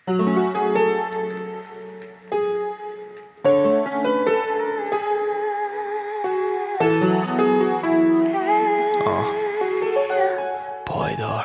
پایدار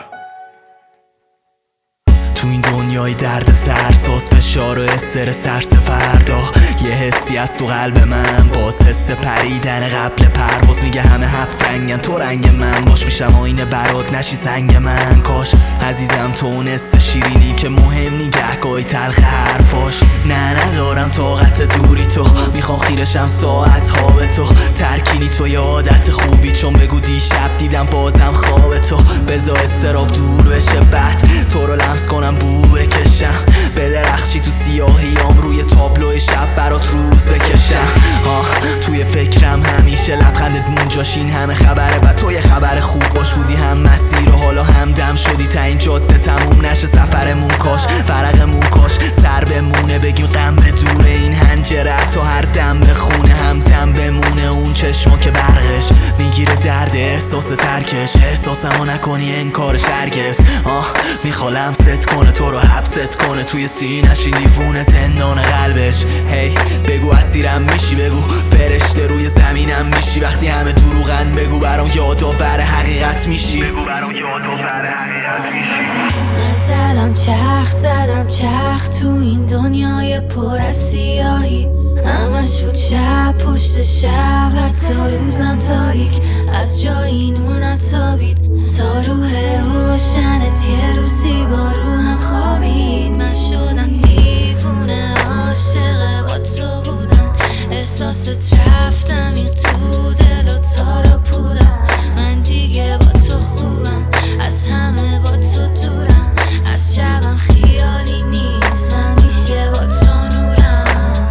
تو این دنیای درد سرساز، فشار و استرس، ترس فردا، یه حسی از تو قلب من، باز حس پریدن قبل پرواز. میگه همه هفت رنگن، تو رنگ من باش، میشم آینه برات نشی سنگ من. کاش عزیزم تو اون حس شیرینی که مهم نی گهگاهی تلخ حرفاش. نه ندارم طاقت دوری تو، میخوام خیرشم ساعت خواب تو. ترکینی تو یه عادت خوبی، چون بگو دیشب دیدم بازم خواب تو. بذار استراب دور بشه، بعد تو رو لمس کنم بو بکشم، بدرخشی تو سیاهیام، روی تابلو شب برات روز بکشم. توی فکرم همیشه لبخندت مونجاش، این همه خبره و تو یه خبر خوب باش. بودی هم مسیر و حالا همدم شدی، تا این جاده تموم نشه سفرمون. کاش فرقمون کاش سر بمونه، بگیم غم به دوره این هنجره، تا هر دم بخونه همدم بمونه. اون چشما که برقش میگیره درد احساس ترکش، احساسمو نکنی انکارش هرگز. میخوام لمست کنه تو رو، حبست کنه توی سینه‌ش، این دیوونه زندان قلبش. هی بگو اسیرم میشی، بگو فرشته روی زمینم میشی. وقتی همه دروغن بگو برام یادآور حقیقت میشی، بگو برام یادآور حقیقت میشی. من زدم چرخ تو این دنیای پر از سیاهی، همش بود شب پشت شب، حتی روزم تاریک، از جایی نور نتابید تا روح روشنت یه روزی با روحم خوابید. من شدم دیوونه عاشق با تو بودم، احساست رفتم این تو دل و تارا پودم. من دیگه با تو خوبم، از همه با تو دورم، از شبم خیالی نیست، همیشه با تو نورم.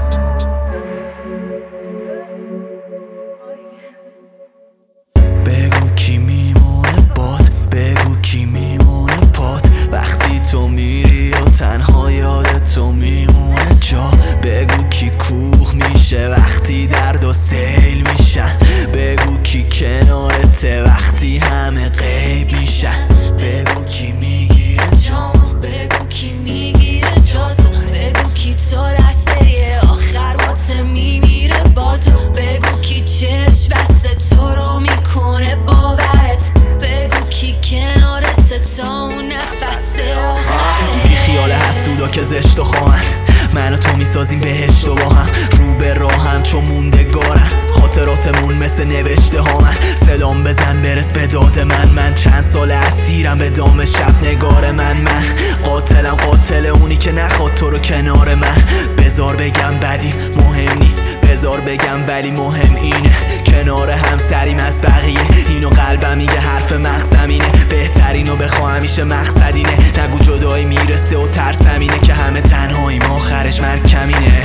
بگو کی میمونه باد، بگو کی میمونه پات، وقتی تو میری و تنها یاد تو میمونه جا. بگو کی کوه میشه وقتی درد و سیل میشن، بگو کی کنارته وقتی همه غیب میشن. بگو کی میگیره جامو، بگو کی میگیره جاتو، بگو کی تو لحظه آخر واسه میمیره باد رو، بگو کی چشم بسته تو رو میکنه باورت، بگو کی کنارت تا اون نفس آخرت. بی خیال حسودا که زشت و خواهن، من و تو میسازیم بهشت و با هم، رو به راهم چون موندگارن خاطراتمون مثل نوشته ها. من صدام بزن برس به داد من چند سال اسیرم به دام شب نگار من قاتلم، قاتل اونی که نخواد تو رو کنار من. بذار بگم بدی مهم نی، بذار بگم ولی مهم اینه، کنار هم سریم از بقیه. اینو قلبم میگه حرف مغزم اینه، بهترینو بخوا همیشه مقصدینه. نگو جدایی میرسه و ترسم اینه که همه تنهاییم آخرش مرگ کمینه.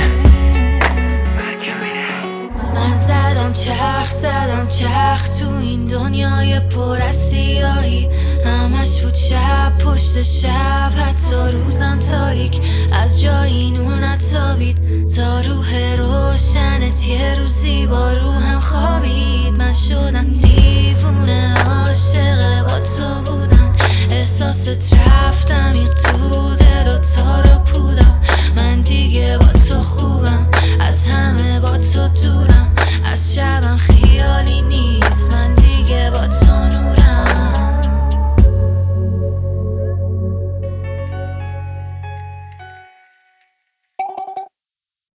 من زدم چرخ تو این دنیای پر از سیاهی، همش بود شب پشت شب، حتی روزم تاریک، از جایی نور نتابید تا روح روشنت یه روزی با روحم خوابید. من شدم دیوونه عاشق با تو